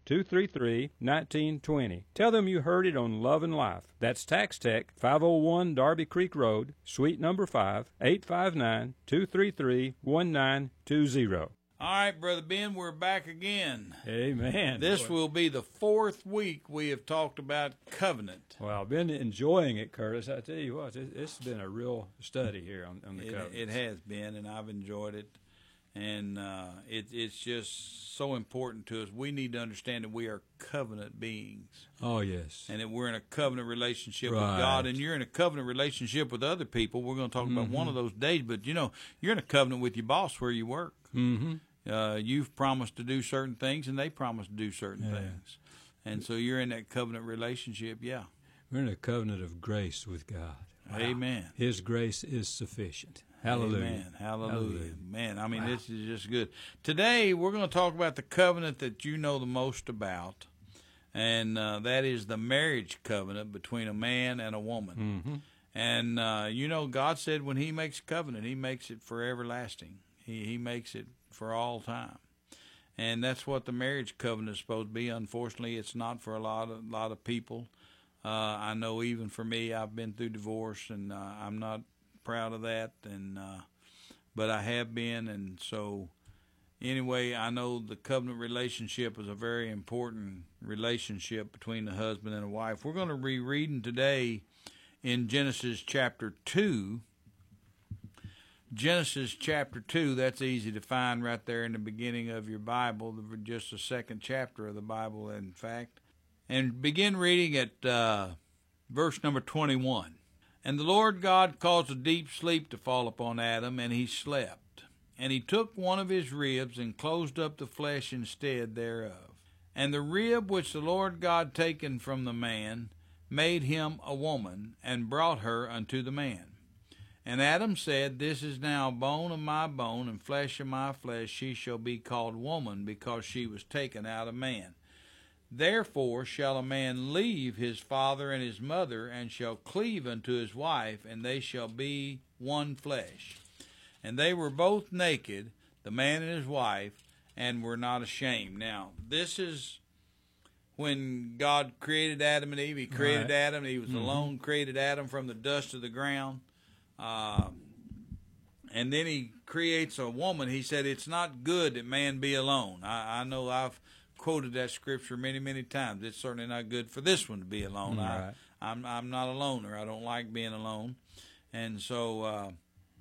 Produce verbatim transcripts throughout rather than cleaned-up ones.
two three three, one nine two zero. Tell them you heard it on Love and Life. That's Tax Tech, five oh one Darby Creek Road, Suite number five, eight five nine, two three three, one nine two zero. All right, Brother Ben, we're back again. Amen. This will be the fourth week we have talked about covenant. Well, I've been enjoying it, Curtis. I tell you what, it, it's been a real study here on, on the it, covenant. It has been, and I've enjoyed it. And uh, it, it's just so important to us. We need to understand that we are covenant beings. Oh, yes. And that we're in a covenant relationship right. with God, and you're in a covenant relationship with other people. We're going to talk mm-hmm. about one of those days, but, you know, you're in a covenant with your boss where you work. Mm-hmm. Uh, you've promised to do certain things, and they promise to do certain yeah. things. And so you're in that covenant relationship, yeah. We're in a covenant of grace with God. Wow. Amen. His grace is sufficient. Hallelujah. Amen. Hallelujah. Hallelujah. Man, I mean, wow. this is just good. Today, we're going to talk about the covenant that you know the most about, and uh, that is the marriage covenant between a man and a woman. Mm-hmm. And, uh, you know, God said when he makes a covenant, he makes it for everlasting. He, he makes it for all time. And that's what the marriage covenant is supposed to be. Unfortunately, it's not for a lot of, lot of people. Uh, I know even for me, I've been through divorce, and uh, I'm not proud of that, and uh, but I have been, and so anyway, I know the covenant relationship is a very important relationship between the husband and the wife. We're going to be reading today in Genesis chapter two. Genesis chapter two, that's easy to find right there in the beginning of your Bible, just the second chapter of the Bible, in fact. And begin reading at uh, verse number twenty-one. And the Lord God caused a deep sleep to fall upon Adam, and he slept. And he took one of his ribs and closed up the flesh instead thereof. And the rib which the Lord God taken from the man made him a woman, and brought her unto the man. And Adam said, This is now bone of my bone, and flesh of my flesh. She shall be called woman, because she was taken out of man. Therefore shall a man leave his father and his mother, and shall cleave unto his wife, and they shall be one flesh. And they were both naked, the man and his wife, and were not ashamed. Now, this is when God created Adam and Eve. He created right. Adam. He was mm-hmm. alone, created Adam from the dust of the ground. Uh, and then he creates a woman. He said, it's not good that man be alone. I, I know I've quoted that scripture many, many times. It's certainly not good for this one to be alone. Right. I, I'm, I'm not a loner. I don't like being alone. And so uh,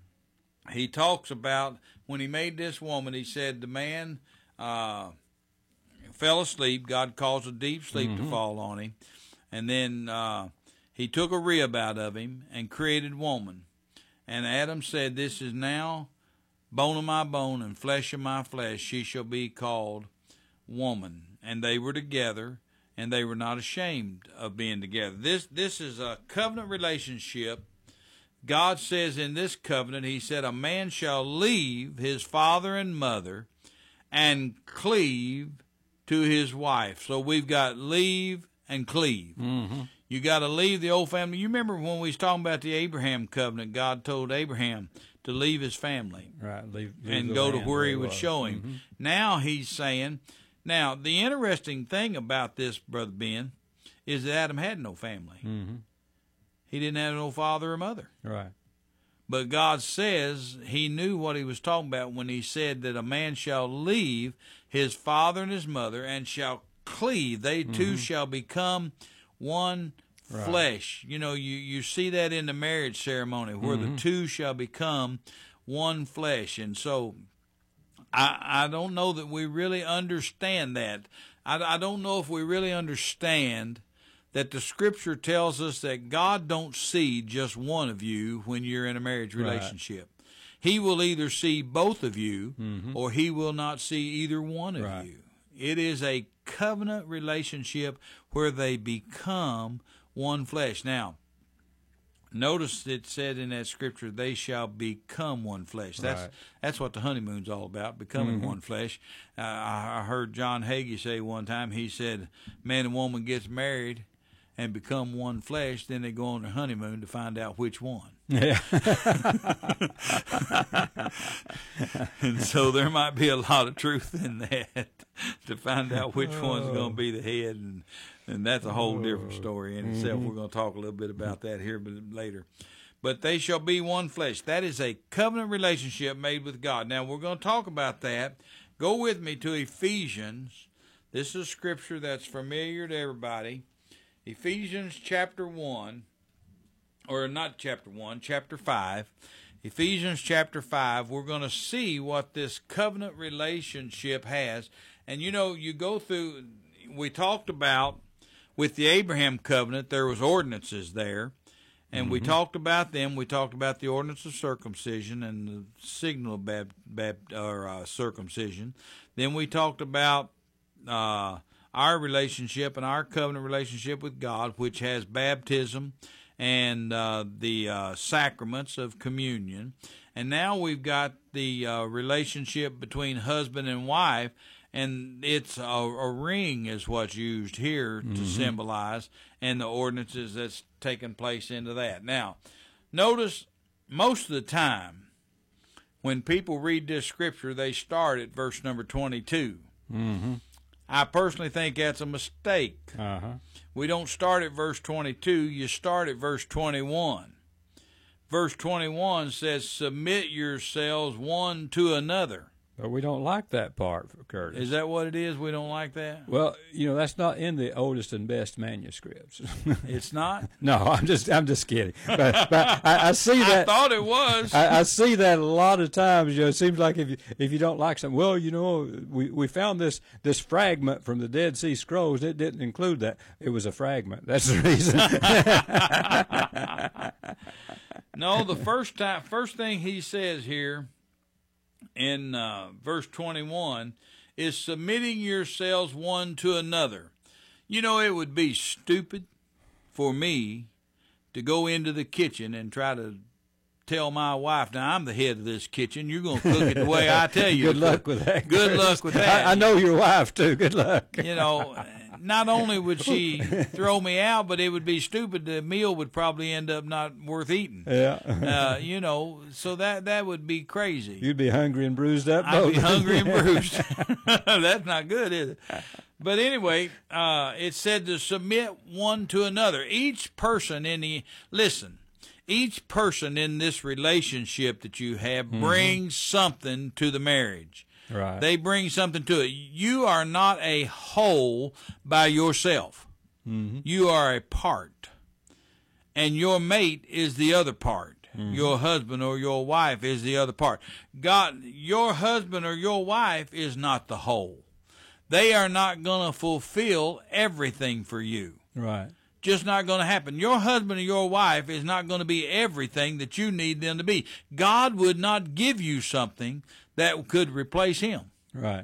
he talks about when he made this woman, he said the man uh, fell asleep. God caused a deep sleep mm-hmm. to fall on him. And then uh, he took a rib out of him and created woman. And Adam said, This is now bone of my bone and flesh of my flesh. She shall be called woman. And they were together, and they were not ashamed of being together. This this is a covenant relationship. God says in this covenant, he said, a man shall leave his father and mother and cleave to his wife. So we've got leave and cleave. Mm-hmm. You got to leave the old family. You remember when we was talking about the Abraham covenant, God told Abraham to leave his family. Right, leave, leave and go to where he would was. show him. Mm-hmm. Now he's saying, now the interesting thing about this, Brother Ben, is that Adam had no family. Mm-hmm. He didn't have no father or mother. Right. But God says he knew what he was talking about when he said that a man shall leave his father and his mother and shall cleave. They two mm-hmm. shall become one right. flesh. You know, you, you see that in the marriage ceremony where mm-hmm. the two shall become one flesh. And so I, I don't know that we really understand that. I, I don't know if we really understand that the Scripture tells us that God don't see just one of you when you're in a marriage relationship. Right. He will either see both of you mm-hmm. or he will not see either one of right. you. It is a covenant relationship where they become one flesh. Now, notice it said in that Scripture, they shall become one flesh. That's right. that's what the honeymoon's all about, becoming mm-hmm. one flesh. Uh, I, I heard John Hagee say one time, he said, man and woman gets married, and become one flesh. Then they go on their honeymoon to find out which one. Yeah. And so there might be a lot of truth in that to find out which one's going to be the head, and and that's a whole different story in itself. Mm-hmm. We're going to talk a little bit about that here later. But they shall be one flesh. That is a covenant relationship made with God. Now, we're going to talk about that. Go with me to Ephesians. This is scripture that's familiar to everybody. Ephesians chapter one, or not chapter one, chapter five. Ephesians chapter five, we're going to see what this covenant relationship has. And, you know, you go through, we talked about with the Abraham covenant, there was ordinances there. And mm-hmm. we talked about them. We talked about the ordinance of circumcision and the signal of bab, bab, or, uh, circumcision. Then we talked about uh, our relationship and our covenant relationship with God, which has baptism and uh, the uh, sacraments of communion. And now we've got the uh, relationship between husband and wife, and it's a, a ring is what's used here mm-hmm. to symbolize, and the ordinances that's taken place into that. Now, notice most of the time when people read this scripture, they start at verse number twenty-two. Mm-hmm. I personally think that's a mistake. Uh-huh. We don't start at verse twenty-two. You start at verse twenty-one. Verse twenty-one says, submit yourselves one to another. But we don't like that part, Curtis. Is that what it is? We don't like that? Well, you know, that's not in the oldest and best manuscripts. It's not? No, I'm just I'm just kidding. But, but I, I see that. I thought it was. I, I see that a lot of times. You know, it seems like if you if you don't like something, well, you know, we, we found this this fragment from the Dead Sea Scrolls. It didn't include that. It was a fragment. That's the reason. No, the first time, first thing he says here in uh, verse twenty-one is submitting yourselves one to another. You know, it would be stupid for me to go into the kitchen and try to tell my wife, now I'm the head of this kitchen, you're going to cook it the way I tell you. Good luck with that. Good Chris. luck with that. I, I know your wife, too. Good luck. You know, not only would she throw me out, but it would be stupid. The meal would probably end up not worth eating. Yeah. uh, you know, so that that would be crazy. You'd be hungry and bruised up. I'd both. be hungry and bruised. That's not good, is it? But anyway, uh, it said to submit one to another. Each person in the, listen, each person in this relationship that you have mm-hmm. brings something to the marriage. Right. They bring something to it. You are not a whole by yourself. Mm-hmm. You are a part. And your mate is the other part. Mm-hmm. Your husband or your wife is the other part. God, your husband or your wife is not the whole. They are not going to fulfill everything for you. Right. Just not going to happen. Your husband or your wife is not going to be everything that you need them to be. God would not give you something that could replace him. Right.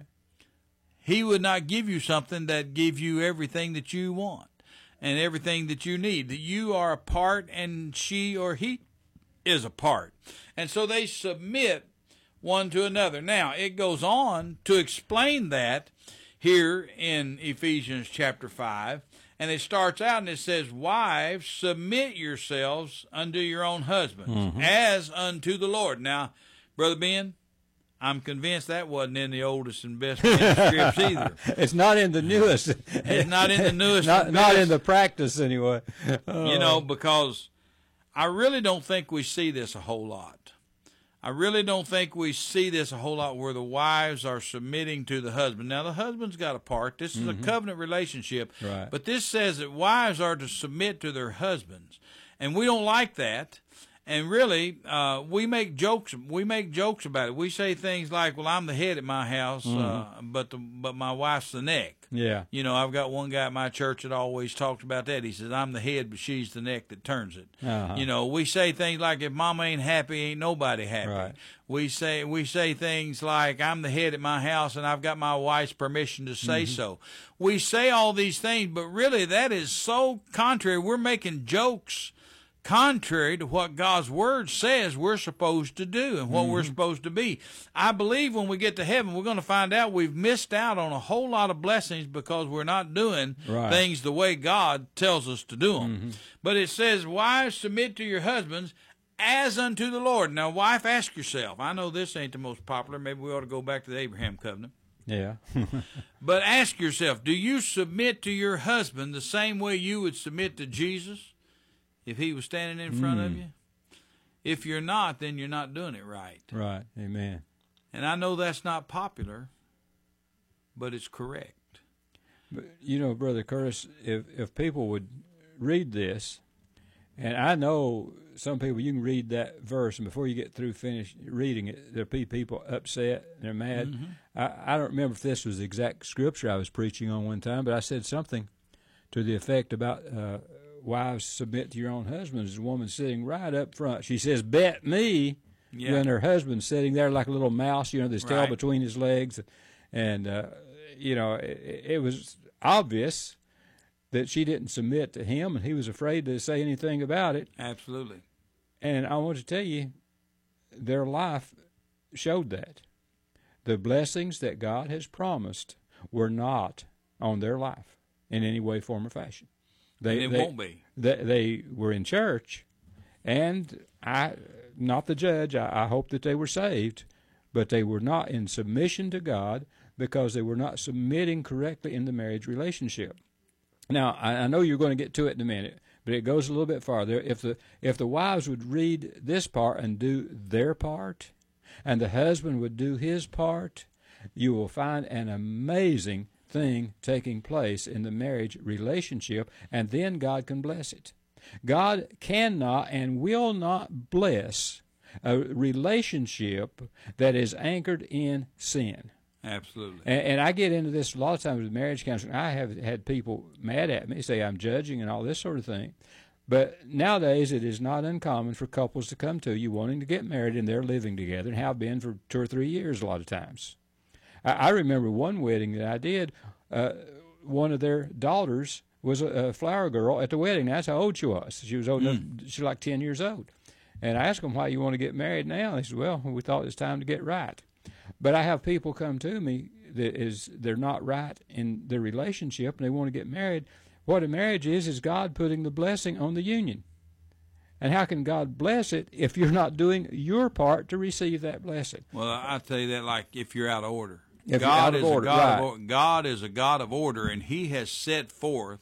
He would not give you something that gives you everything that you want and everything that you need. That you are a part and she or he is a part. And so they submit one to another. Now, it goes on to explain that here in Ephesians chapter five. And it starts out and it says, wives, submit yourselves unto your own husbands, mm-hmm. as unto the Lord. Now, Brother Ben, I'm convinced that wasn't in the oldest and best manuscripts either. It's not in the newest. It's not in the newest. not, not in the practice anyway. Oh. You know, because I really don't think we see this a whole lot. I really don't think we see this a whole lot where the wives are submitting to the husband. Now, the husband's got a part. This is mm-hmm. a covenant relationship. Right. But this says that wives are to submit to their husbands. And we don't like that. And really, uh, we make jokes. We make jokes about it. We say things like, "Well, I'm the head at my house, mm-hmm. uh, but the, but my wife's the neck." Yeah. You know, I've got one guy at my church that always talks about that. He says, "I'm the head, but she's the neck that turns it." Uh-huh. You know, we say things like, "If Mama ain't happy, ain't nobody happy." Right. We say we say things like, "I'm the head at my house, and I've got my wife's permission to say mm-hmm. so." We say all these things, but really, that is so contrary. We're making jokes contrary to what God's Word says we're supposed to do and what mm-hmm. we're supposed to be. I believe when we get to heaven, we're going to find out we've missed out on a whole lot of blessings because we're not doing right. things the way God tells us to do them. Mm-hmm. But it says, wives, submit to your husbands as unto the Lord. Now, wife, ask yourself. I know this ain't the most popular. Maybe we ought to go back to the Abraham covenant. Yeah. But ask yourself, do you submit to your husband the same way you would submit to Jesus if he was standing in front mm. of you? If you're not, then you're not doing it right. Right. Amen. And I know that's not popular, but it's correct. But, you know, Brother Curtis, if if people would read this, and I know some people, you can read that verse, and before you get through finish reading it, there'll be people upset, they're mad. Mm-hmm. I, I don't remember if this was the exact scripture I was preaching on one time, but I said something to the effect about uh, wives submit to your own husbands. There's a woman sitting right up front. She says, bet me, yeah. when her husband's sitting there like a little mouse, you know, his tail right. between his legs. And, uh, you know, it, it was obvious that she didn't submit to him, and he was afraid to say anything about it. Absolutely. And I want to tell you, their life showed that. The blessings that God has promised were not on their life in any way, form, or fashion. They, and it they, won't be. They, they were in church, and I, not the judge, I, I hope that they were saved, but they were not in submission to God because they were not submitting correctly in the marriage relationship. Now, I, I know you're going to get to it in a minute, but it goes a little bit farther. If the if the wives would read this part and do their part, and the husband would do his part, you will find an amazing thing taking place in the marriage relationship, and then God can bless it. God cannot and will not bless a relationship that is anchored in sin. Absolutely. And, and I get into this a lot of times with marriage counseling. I have had people mad at me, say I'm judging and all this sort of thing. But nowadays it is not uncommon for couples to come to you wanting to get married, and they're living together and have been for two or three years a lot of times. I, I remember one wedding that I did. Uh, one of their daughters was a, a flower girl at the wedding. That's how old she was. She was old mm. enough. She was like ten years old. And I asked them, why you want to get married now? And they said, well, we thought it was time to get right. But I have people come to me that is they're not right in their relationship and they want to get married. What a marriage is is God putting the blessing on the union. And how can God bless it if you're not doing your part to receive that blessing? Well, I tell you that like if you're out of order. If God you're out of is order, a God, right. of, God is a God of order, and He has set forth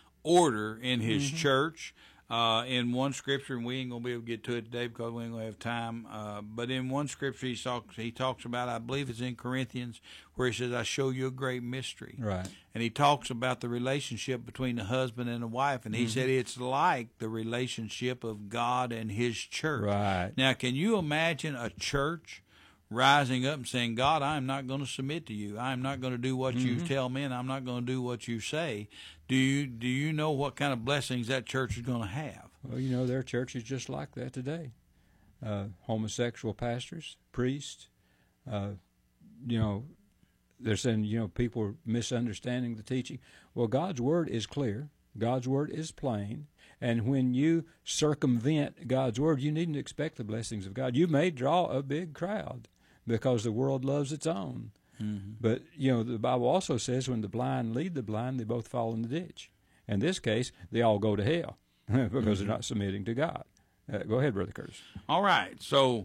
order in His mm-hmm. church. Uh, in one scripture, and we ain't going to be able to get to it today because we ain't going to have time, uh, but in one scripture he talks, he talks about, I believe it's in Corinthians, where he says, I show you a great mystery. Right. And he talks about the relationship between the husband and the wife, and he mm-hmm. said it's like the relationship of God and His church. Right. Now, can you imagine a church rising up and saying, God, I am not going to submit to you. I am not going to do what mm-hmm. you tell me, and I'm not going to do what you say. Do you do you know what kind of blessings that church is going to have? Well, you know, there are churches just like that today. Uh, homosexual pastors, priests, uh, you know, they're saying, you know, people are misunderstanding the teaching. Well, God's word is clear. God's word is plain. And when you circumvent God's word, you needn't expect the blessings of God. You may draw a big crowd because the world loves its own. Mm-hmm. But, you know, the Bible also says when the blind lead the blind, they both fall in the ditch. In this case, they all go to hell because mm-hmm. they're not submitting to God. Uh, go ahead, Brother Curtis. All right. So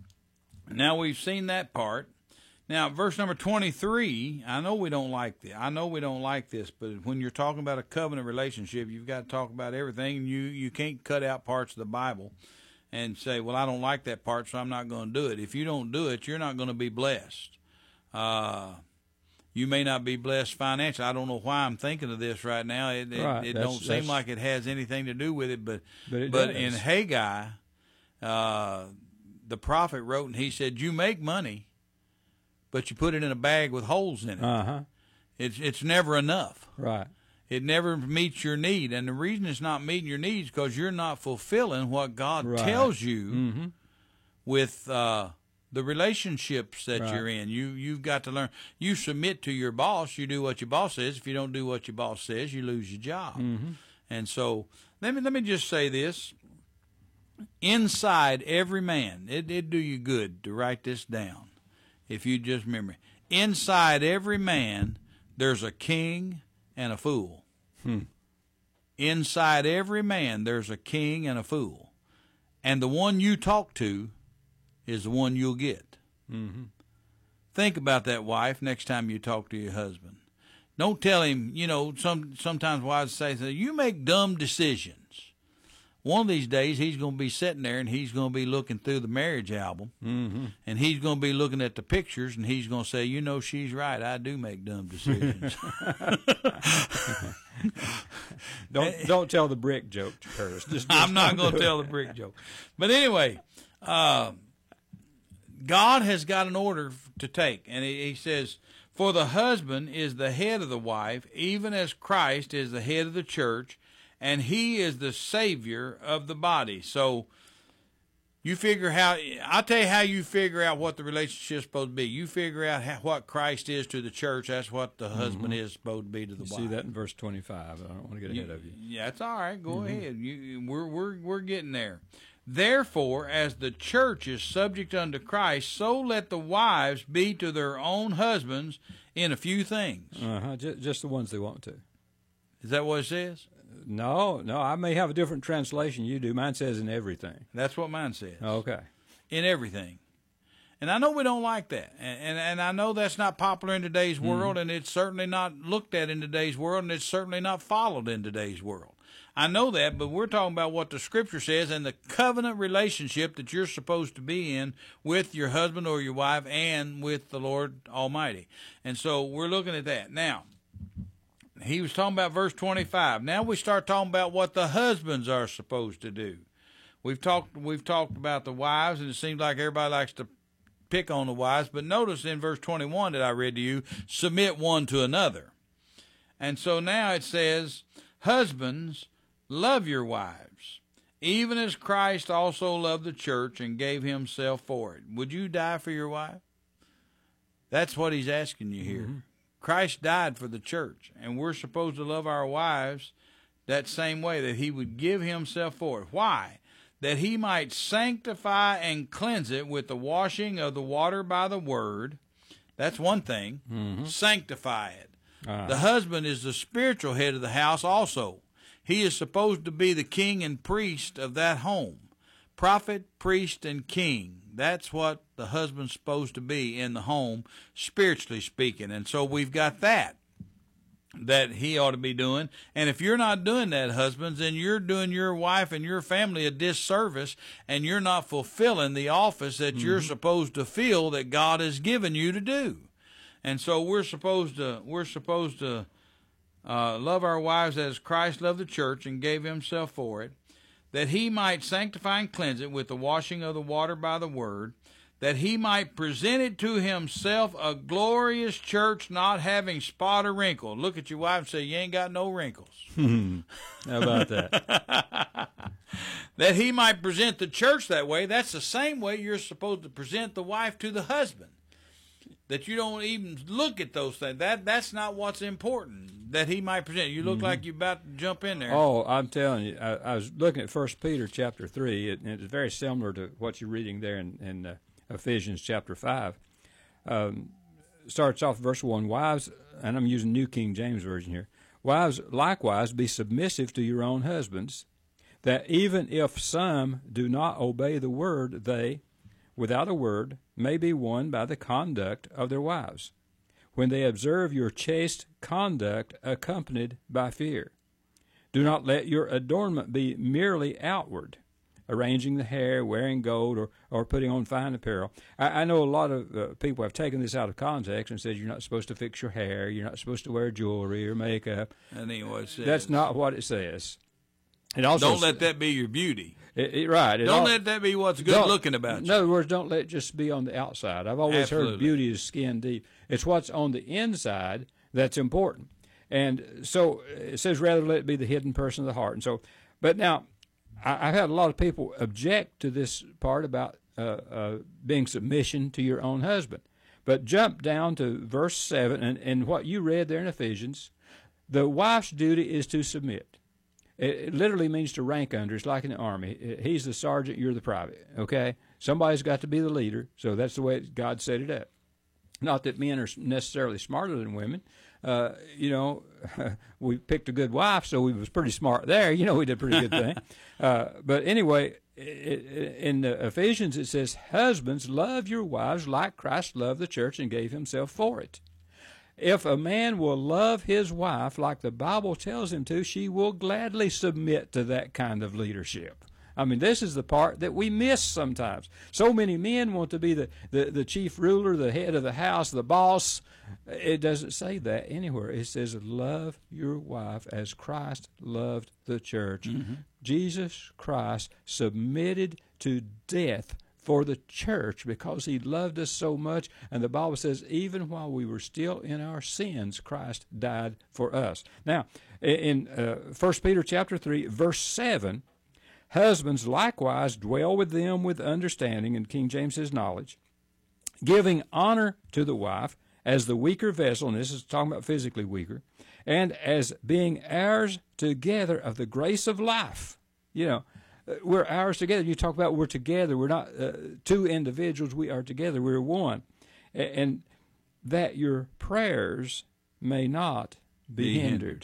now we've seen that part. Now, verse number twenty-three, I know we don't like this. I know we don't like this, but when you're talking about a covenant relationship, you've got to talk about everything, and you, you can't cut out parts of the Bible and say, well, I don't like that part, so I'm not going to do it. If you don't do it, you're not going to be blessed. Uh, you may not be blessed financially. I don't know why I'm thinking of this right now. It, it, right. it that's, don't seem like it has anything to do with it, but but, it but does. in Haggai, uh, the prophet wrote, and he said, you make money, but you put it in a bag with holes in it. Uh-huh. It's it's never enough. Right. It never meets your need, and the reason it's not meeting your needs is because you're not fulfilling what God right. tells you mm-hmm. with uh, the relationships that right. you're in. You, you've got to learn. You submit to your boss. You do what your boss says. If you don't do what your boss says, you lose your job. Mm-hmm. And so let me let me just say this. inside every man, it, it'd do you good to write this down if you just remember. Inside every man, there's a king and a fool. Hmm. Inside every man, there's a king and a fool. And the one you talk to is the one you'll get. Mm-hmm. Think about that, wife, next time you talk to your husband. Don't tell him, you know, some sometimes wives say, you make dumb decisions. One of these days, he's going to be sitting there, and he's going to be looking through the marriage album, Mm-hmm. and he's going to be looking at the pictures, and he's going to say, you know, she's right. I do make dumb decisions. don't don't tell the brick joke, Curtis. Just, just I'm not don't going to do tell it. the brick joke. But anyway, uh, God has got an order to take, and he, he says, for the husband is the head of the wife, even as Christ is the head of the church, and he is the Savior of the body. So you figure how, I'll tell you how you figure out what the relationship is supposed to be. You figure out how, what Christ is to the church. That's what the husband Mm-hmm. is supposed to be to the You wife. see that in verse twenty-five. I don't want to get ahead You- of you. Yeah, that's all right. Go Mm-hmm. ahead. You, we're, we're, we're getting there. Therefore, as the church is subject unto Christ, so let the wives be to their own husbands in a few things. Uh-huh. Just, just the ones they want to. Is that what it says? No, no, I may have a different translation you do. Mine says in everything. That's what mine says. Okay. In everything. And I know we don't like that. And, and, and I know that's not popular in today's world, and it's certainly not looked at in today's world, and it's certainly not followed in today's world. I know that, but we're talking about what the Scripture says and the covenant relationship that you're supposed to be in with your husband or your wife and with the Lord Almighty. And so we're looking at that. Now, he was talking about verse twenty-five. Now we start talking about what the husbands are supposed to do. We've talked we've talked about the wives, and it seems like everybody likes to pick on the wives, but notice in verse twenty-one that I read to you, submit one to another. And so now it says, husbands, love your wives, even as Christ also loved the church and gave himself for it. Would you die for your wife? That's what he's asking you here. Mm-hmm. Christ died for the church, and we're supposed to love our wives that same way, that he would give himself for it. Why? That he might sanctify and cleanse it with the washing of the water by the word. That's one thing. Mm-hmm. Sanctify it. Uh-huh. The husband is the spiritual head of the house also. He is supposed to be the king and priest of that home. Prophet, priest, and king. That's what the husband's supposed to be in the home, spiritually speaking. And so we've got that, that he ought to be doing. And if you're not doing that, husbands, then you're doing your wife and your family a disservice, and you're not fulfilling the office that mm-hmm. you're supposed to feel that God has given you to do. And so we're supposed to, we're supposed to uh, love our wives as Christ loved the church and gave himself for it, that he might sanctify and cleanse it with the washing of the water by the word, that he might present it to himself a glorious church, not having spot or wrinkle. Look at your wife and say, you ain't got no wrinkles. How about that? That he might present the church that way. That's the same way you're supposed to present the wife to the husband. That you don't even look at those things. That That's not what's important, that he might present. You look mm-hmm. like you're about to jump in there. Oh, I'm telling you, I, I was looking at First Peter chapter three, and it's very similar to what you're reading there in, in uh, Ephesians chapter five. Um, starts off verse one, wives, and I'm using New King James Version here, wives, likewise, be submissive to your own husbands, that even if some do not obey the word, they, without a word, may be won by the conduct of their wives, when they observe your chaste conduct accompanied by fear. Do not let your adornment be merely outward, arranging the hair, wearing gold, or, or putting on fine apparel. I, I know a lot of uh, people have taken this out of context and said you're not supposed to fix your hair, you're not supposed to wear jewelry or makeup. That ain't what it says. That's not what it says. It also don't let that be your beauty. It, it, right. It don't all, let that be what's good looking about you. In other words, don't let it just be on the outside. I've always Absolutely. heard beauty is skin deep. It's what's on the inside that's important. And so it says rather let it be the hidden person of the heart. And so, but now, I, I've had a lot of people object to this part about uh, uh, being submission to your own husband. But jump down to verse seven, and, and what you read there in Ephesians, the wife's duty is to submit. It, it literally means to rank under. It's like in the Army. He's the sergeant, you're the private, okay? Somebody's got to be the leader, so that's the way God set it up. Not that men are necessarily smarter than women. Uh, you know, we picked a good wife, so we was pretty smart there. You know, we did a pretty good thing. Uh, but anyway, it, it, in the Ephesians it says, husbands, love your wives like Christ loved the church and gave himself for it. If a man will love his wife like the Bible tells him to, she will gladly submit to that kind of leadership. I mean, this is the part that we miss sometimes. So many men want to be the, the, the chief ruler, the head of the house, the boss. It doesn't say that anywhere. It says, love your wife as Christ loved the church. Mm-hmm. Jesus Christ submitted to death for the church because he loved us so much. And the Bible says, even while we were still in our sins, Christ died for us. Now, in uh, First Peter chapter three, verse seven, husbands likewise dwell with them with understanding, and King James says knowledge, giving honor to the wife as the weaker vessel, and this is talking about physically weaker, and as being heirs together of the grace of life. You know, we're heirs together. You talk about we're together. We're not uh, two individuals. We are together. We're one. And that your prayers may not be, be hindered. hindered.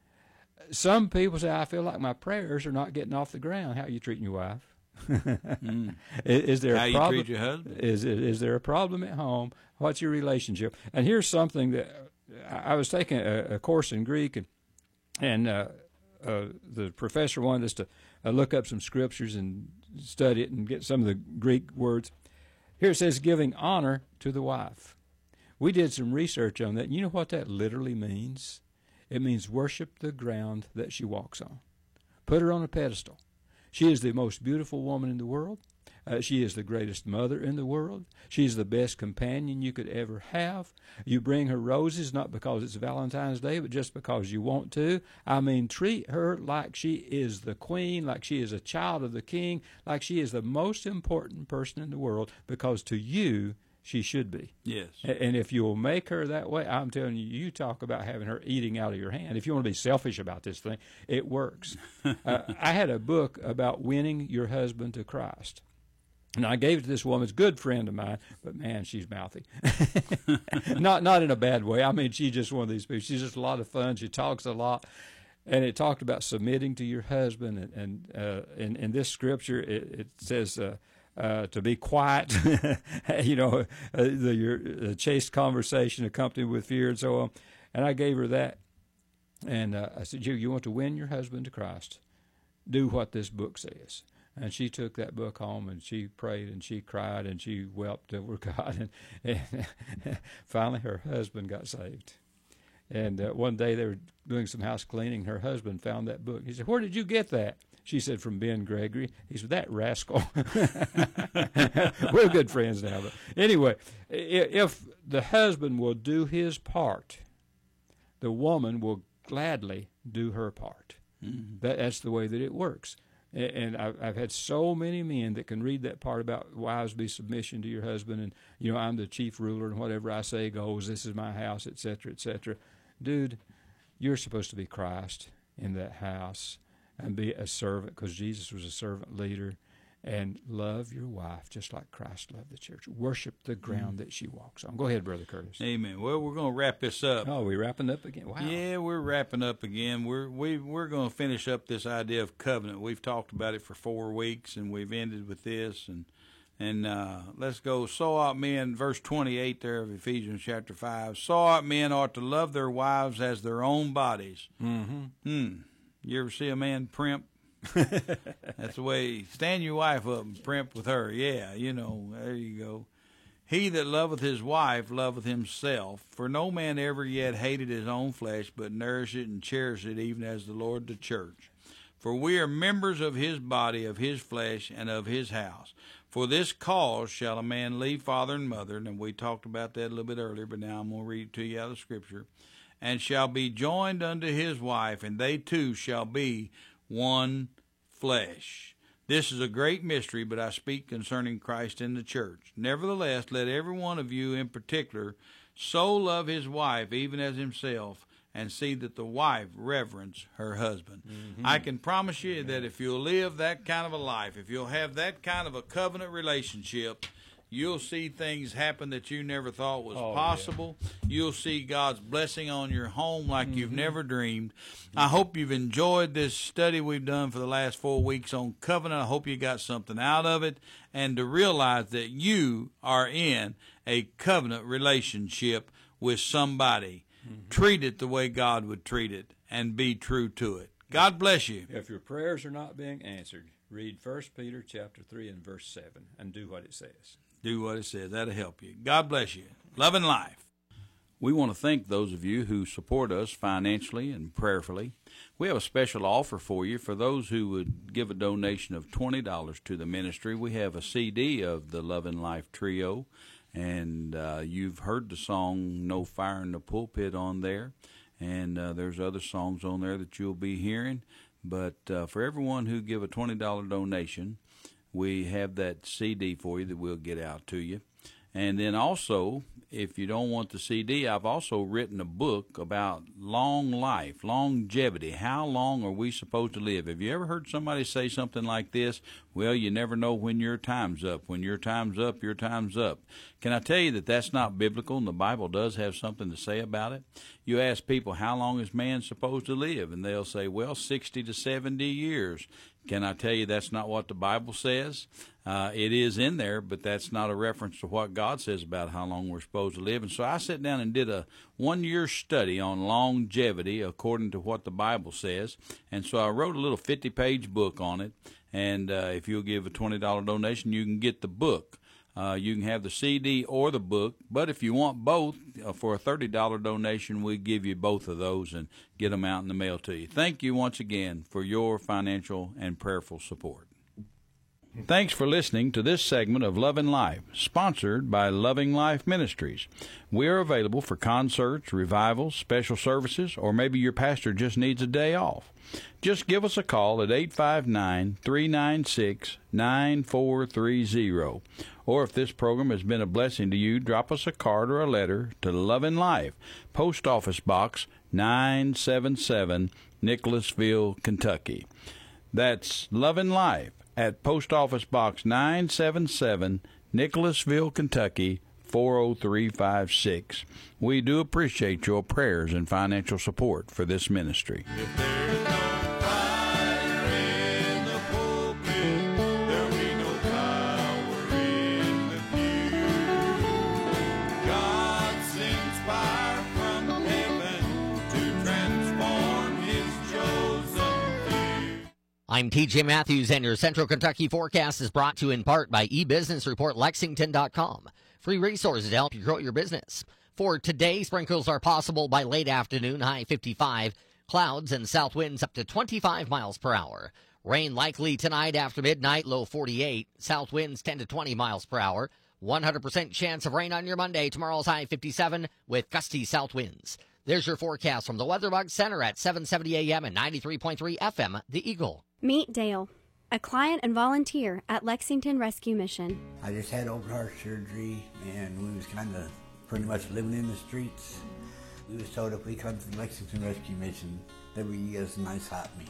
Some people say, I feel like my prayers are not getting off the ground. How are you treating your wife? mm. is, is there How a problem? you treat your husband? Is, is there a problem at home? What's your relationship? And here's something that I was taking a, a course in Greek, and, and uh, uh, the professor wanted us to uh, look up some scriptures and study it and get some of the Greek words. Here it says, giving honor to the wife. We did some research on that. And you know what that literally means? It means worship the ground that she walks on. Put her on a pedestal. She is the most beautiful woman in the world. Uh, she is the greatest mother in the world. She is the best companion you could ever have. You bring her roses not because it's Valentine's Day, but just because you want to. I mean, treat her like she is the queen, like she is a child of the king, like she is the most important person in the world, because to you, she should be. Yes. And if you'll make her that way, I'm telling you, you talk about having her eating out of your hand. If you want to be selfish about this thing, it works. uh, I had a book about winning your husband to Christ. And I gave it to this woman, it's a good friend of mine, but man, she's mouthy. not not in a bad way. I mean, she's just one of these people. She's just a lot of fun. She talks a lot. And it talked about submitting to your husband. And, and uh, in, in this scripture, it, it says uh, uh, to be quiet, you know, uh, the, your uh, chaste conversation accompanied with fear and so on. And I gave her that. And uh, I said, you, you want to win your husband to Christ? Do what this book says. And she took that book home, and she prayed, and she cried, and she wept over God. And, and finally, her husband got saved. And uh, one day they were doing some house cleaning. Her husband found that book. He said, where did you get that? She said, from Ben Gregory. He said, that rascal. We're good friends now. But anyway, if the husband will do his part, the woman will gladly do her part. Mm-hmm. That, that's the way that it works. And I've, I've had so many men that can read that part about wives be submission to your husband, and, you know, I'm the chief ruler, and whatever I say goes, this is my house, et cetera, et cetera. Dude, you're supposed to be Christ in that house and be a servant, because Jesus was a servant leader, and love your wife just like Christ loved the church. Worship the ground mm. that she walks on. Go ahead, Brother Curtis. Amen. Well, we're going to wrap this up. Oh, we're wrapping up again? Wow. Yeah, we're wrapping up again. We're we, we're going to finish up this idea of covenant. We've talked about it for four weeks, and we've ended with this. And and uh, let's go. So ought men, verse twenty-eight there of Ephesians chapter five, so ought men ought to love their wives as their own bodies. Mm-hmm. Hmm. You ever see a man primp? That's the way. Stand your wife up and primp with her. Yeah, you know, there you go. He that loveth his wife loveth himself. For no man ever yet hated his own flesh, but nourished it and cherished it, even as the Lord the church. For we are members of his body, of his flesh, and of his house. For this cause shall a man leave father and mother, and we talked about that a little bit earlier, but now I'm going to read it to you out of the Scripture, and shall be joined unto his wife, and they two shall be one flesh. This is a great mystery, but I speak concerning Christ and the church. Nevertheless, let every one of you in particular so love his wife, even as himself, and see that the wife reverence her husband. Mm-hmm. I can promise you that if you'll live that kind of a life, if you'll have that kind of a covenant relationship, you'll see things happen that you never thought was oh, possible. Yeah. You'll see God's blessing on your home like mm-hmm. you've never dreamed. I hope you've enjoyed this study we've done for the last four weeks on covenant. I hope you got something out of it, and to realize that you are in a covenant relationship with somebody. Mm-hmm. Treat it the way God would treat it and be true to it. God bless you. If your prayers are not being answered, read First Peter chapter three and verse seven and do what it says. Do what it says. That'll help you. God bless you. Love and life. We want to thank those of you who support us financially and prayerfully. We have a special offer for you for those who would give a donation of twenty dollars to the ministry. We have a C D of the Love and Life Trio, and uh, you've heard the song No Fire in the Pulpit on there, and uh, there's other songs on there that you'll be hearing. But uh, for everyone who give a twenty dollars donation, we have that C D for you that we'll get out to you. And then also, if you don't want the C D, I've also written a book about long life, longevity. How long are we supposed to live? Have you ever heard somebody say something like this? Well, you never know when your time's up. When your time's up, your time's up. Can I tell you that that's not biblical, and the Bible does have something to say about it? You ask people, how long is man supposed to live? And they'll say, well, sixty to seventy years. Can I tell you that's not what the Bible says? Uh, it is in there, but that's not a reference to what God says about how long we're supposed to live. And so I sat down and did a one-year study on longevity according to what the Bible says. And so I wrote a little fifty-page book on it. And uh, if you'll give a twenty dollars donation, you can get the book. Uh, you can have the C D or the book, but if you want both, uh, for a thirty dollars donation, we give you both of those and get them out in the mail to you. Thank you once again for your financial and prayerful support. Thanks for listening to this segment of Love and Life, sponsored by Loving Life Ministries. We are available for concerts, revivals, special services, or maybe your pastor just needs a day off. Just give us a call at eight five nine, three nine six, nine four three zero. Or if this program has been a blessing to you, drop us a card or a letter to Love and Life, Post Office Box nine seven seven, Nicholasville, Kentucky. That's Love and Life at Post Office Box nine seven seven, Nicholasville, Kentucky, four oh three five six. We do appreciate your prayers and financial support for this ministry. If there's no fire in the pulpit, there'll be no power in the pew. God sends fire from heaven to transform his chosen few. I'm T J Matthews, and your Central Kentucky forecast is brought to you in part by e business report lexington dot com. Free resources to help you grow your business. For today, sprinkles are possible by late afternoon, high fifty-five. Clouds and south winds up to twenty-five miles per hour. Rain likely tonight after midnight, low forty-eight. South winds ten to twenty miles per hour. one hundred percent chance of rain on your Monday. Tomorrow's high fifty-seven with gusty south winds. There's your forecast from the WeatherBug Center at seven seventy A M and ninety-three point three F M, The Eagle. Meet Dale, a client and volunteer at Lexington Rescue Mission. I just had open heart surgery, and we was kind of pretty much living in the streets. We was told if we come to the Lexington Rescue Mission, that we get us a nice hot meal.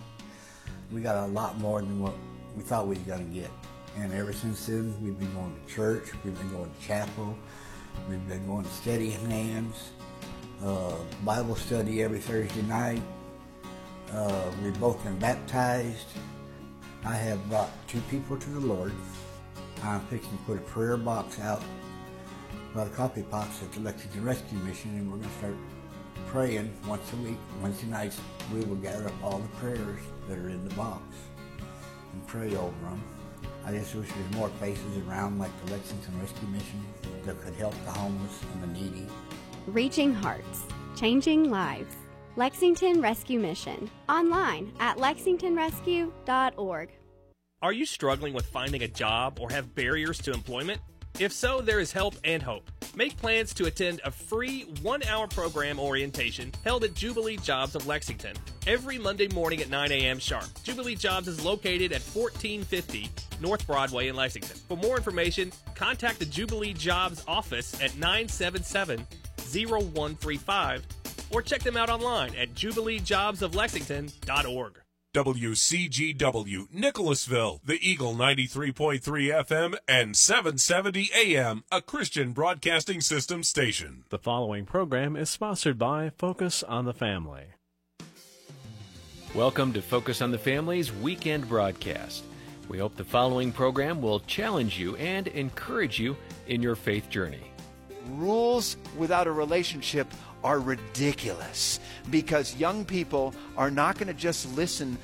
We got a lot more than what we thought we were going to get. And ever since then, we've been going to church, we've been going to chapel, we've been going to Steady Hands, uh, Bible study every Thursday night. Uh, we've both been baptized. I have brought two people to the Lord. I'm fixing to put a prayer box out by the coffee pots at the Lexington Rescue Mission, and we're going to start praying once a week. Wednesday nights, we will gather up all the prayers that are in the box and pray over them. I just wish there's more places around like the Lexington Rescue Mission that could help the homeless and the needy. Reaching hearts, changing lives. Lexington Rescue Mission. Online at lexington rescue dot org. Are you struggling with finding a job or have barriers to employment? If so, there is help and hope. Make plans to attend a free one-hour program orientation held at Jubilee Jobs of Lexington every Monday morning at nine A M sharp. Jubilee Jobs is located at fourteen fifty North Broadway in Lexington. For more information, contact the Jubilee Jobs office at nine seven seven, zero one three five or check them out online at jubilee jobs of lexington dot org. W C G W, Nicholasville, the Eagle ninety-three point three F M and seven seventy A M, a Christian Broadcasting System station. The following program is sponsored by Focus on the Family. Welcome to Focus on the Family's weekend broadcast. We hope the following program will challenge you and encourage you in your faith journey. Rules without a relationship are ridiculous because young people are not going to just listen